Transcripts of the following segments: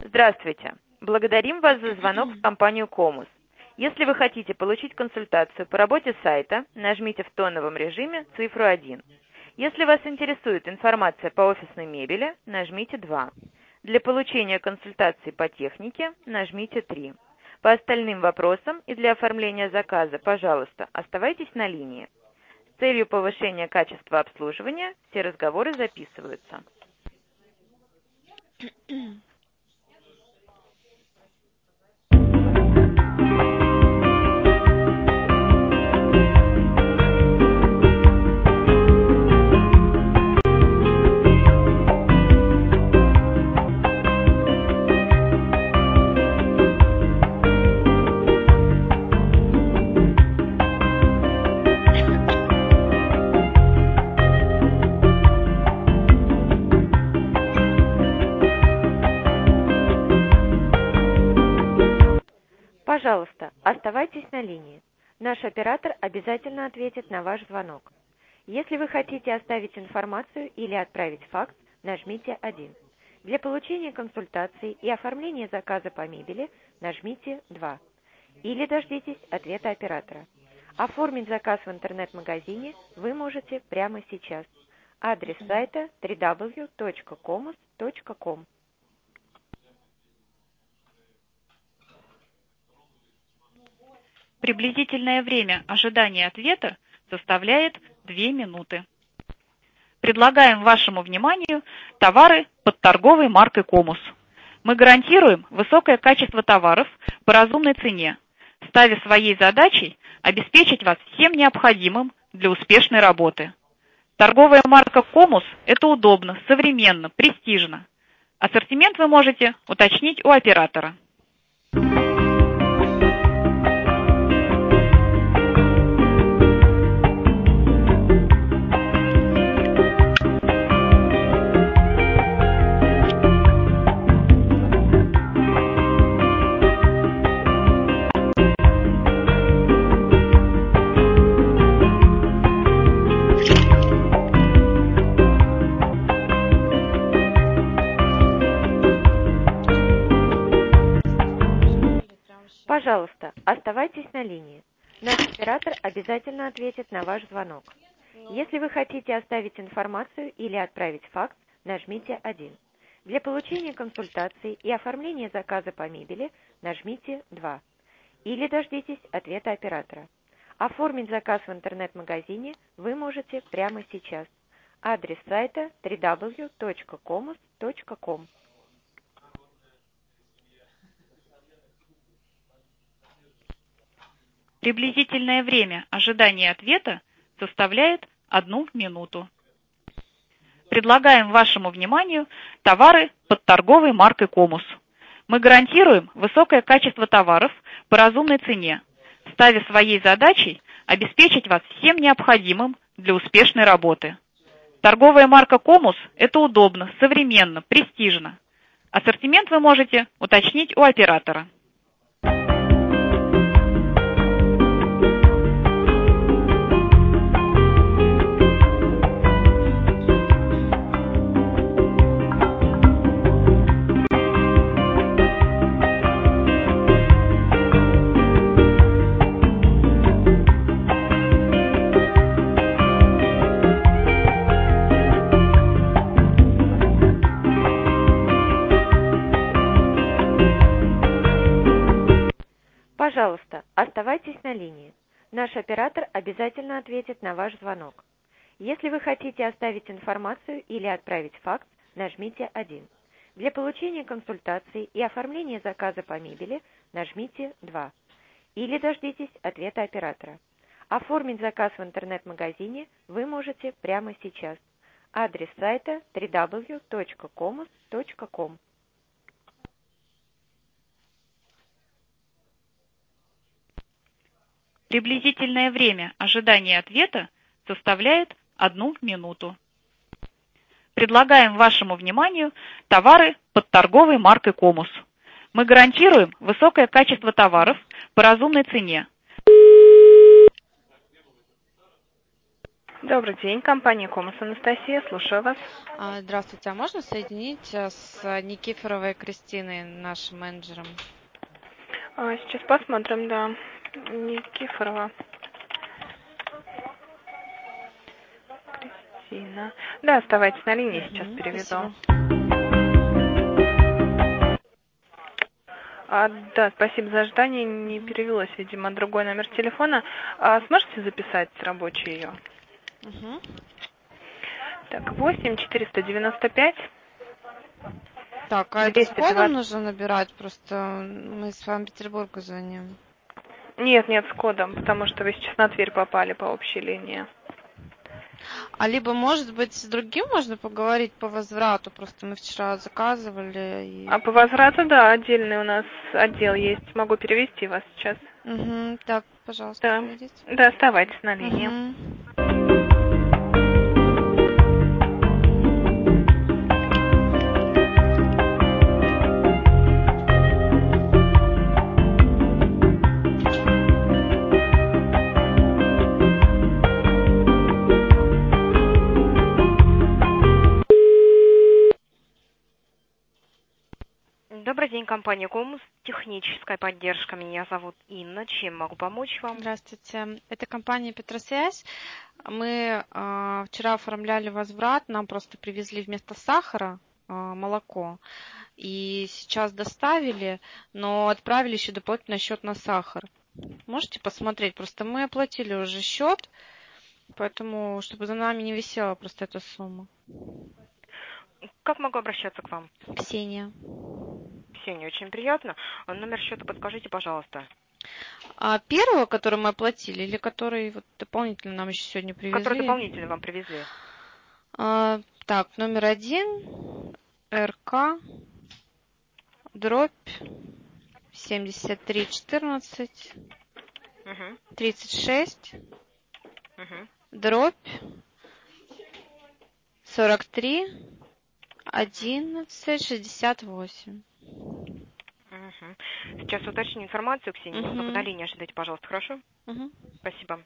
Здравствуйте. Благодарим вас за звонок в компанию Комус. Если вы хотите получить консультацию по работе сайта, нажмите в тоновом режиме цифру 1. Если вас интересует информация по офисной мебели, нажмите 2. Для получения консультации по технике нажмите 3. По остальным вопросам и для оформления заказа, пожалуйста, оставайтесь на линии. С целью повышения качества обслуживания все разговоры записываются. Пожалуйста, оставайтесь на линии. Наш оператор обязательно ответит на ваш звонок. Если вы хотите оставить информацию или отправить факс, нажмите 1. Для получения консультации и оформления заказа по мебели нажмите 2. Или дождитесь ответа оператора. Оформить заказ в интернет-магазине вы можете прямо сейчас. Адрес сайта www.comus.com. Приблизительное время ожидания ответа составляет 2 минуты. Предлагаем вашему вниманию товары под торговой маркой «Комус». Мы гарантируем высокое качество товаров по разумной цене, ставя своей задачей обеспечить вас всем необходимым для успешной работы. Торговая марка «Комус» – это удобно, современно, престижно. Ассортимент вы можете уточнить у оператора. Пожалуйста, оставайтесь на линии. Наш оператор обязательно ответит на ваш звонок. Если вы хотите оставить информацию или отправить факс, нажмите 1. Для получения консультации и оформления заказа по мебели нажмите 2. Или дождитесь ответа оператора. Оформить заказ в интернет-магазине вы можете прямо сейчас. Адрес сайта www.comus.com. Приблизительное время ожидания ответа составляет 1 минуту. Предлагаем вашему вниманию товары под торговой маркой «Комус». Мы гарантируем высокое качество товаров по разумной цене, ставя своей задачей обеспечить вас всем необходимым для успешной работы. Торговая марка «Комус» – это удобно, современно, престижно. Ассортимент вы можете уточнить у оператора. Пожалуйста, оставайтесь на линии. Наш оператор обязательно ответит на ваш звонок. Если вы хотите оставить информацию или отправить факс, нажмите 1. Для получения консультации и оформления заказа по мебели нажмите 2. Или дождитесь ответа оператора. Оформить заказ в интернет-магазине вы можете прямо сейчас. Адрес сайта www.comus.com. Приблизительное время ожидания ответа составляет 1 минуту. Предлагаем вашему вниманию товары под торговой маркой «Комус». Мы гарантируем высокое качество товаров по разумной цене. Добрый день, компания Комус, Анастасия, слушаю вас. Здравствуйте, а можно соединить с Никифоровой Кристиной, нашим менеджером? Сейчас посмотрим, да. Никифорова Кристина. Да, оставайтесь на линии, сейчас переведу. Спасибо. Да, спасибо за ожидание. Не перевелось, видимо, другой номер телефона. Сможете записать рабочий ее? Так, 8 495. Так, а это с 220. кодом нужно набирать? Просто мы с Санкт-Петербурга звоним. Нет, с кодом, потому что вы сейчас на Тверь попали по общей линии. А либо, может быть, с другим можно поговорить по возврату? Просто мы вчера заказывали. А по возврату, да, отдельный у нас отдел есть. Могу перевести вас сейчас. Так, пожалуйста, Да, переведите. да, оставайтесь на линии. Добрый день, компания Комус. Техническая поддержка. Меня зовут Инна. Чем могу помочь вам? Здравствуйте. Это компания Петросвязь. Мы вчера оформляли возврат. Нам просто привезли вместо сахара молоко. И сейчас доставили, но отправили еще дополнительно счет на сахар. Можете посмотреть? Просто мы оплатили уже счет, поэтому, чтобы за нами не висела просто эта сумма. Как могу обращаться к вам? Ксения. Ксения, очень приятно. Номер счета подскажите, пожалуйста. А первого, который мы оплатили, или который вот дополнительно нам еще сегодня привезли? Который дополнительно вам привезли. Так, номер 1, РК, дробь 7314, 36, дробь 43, 11, 68. Сейчас уточню информацию, Ксения. Немного на линии ожидайте, пожалуйста, хорошо? Спасибо.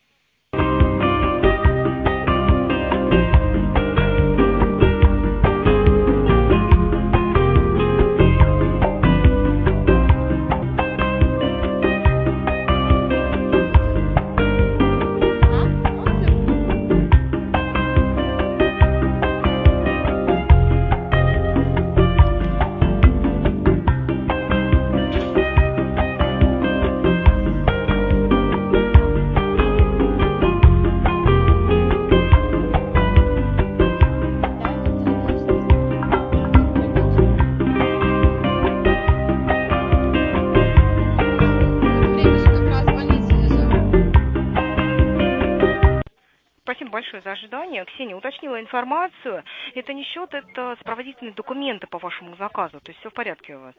Спасибо большое за ожидание. Ксения уточнила информацию. Это не счет, это сопроводительные документы по вашему заказу. То есть все в порядке у вас.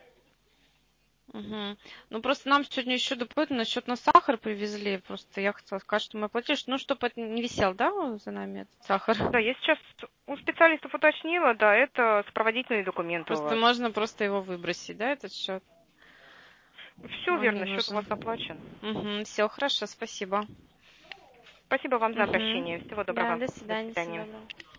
Ну, просто нам сегодня еще дополнительно счет на сахар привезли. Просто я хотела сказать, что мы оплатили, ну, чтобы это не висел, да, за нами этот сахар? Да, я сейчас у специалистов уточнила, да, это сопроводительные документы Просто у вас. можно просто его выбросить, да, этот счет? Все верно, счет у вас оплачен. Все, хорошо, спасибо. Спасибо вам за обращение. Всего доброго. Да, до свидания. До свидания. Всего доброго.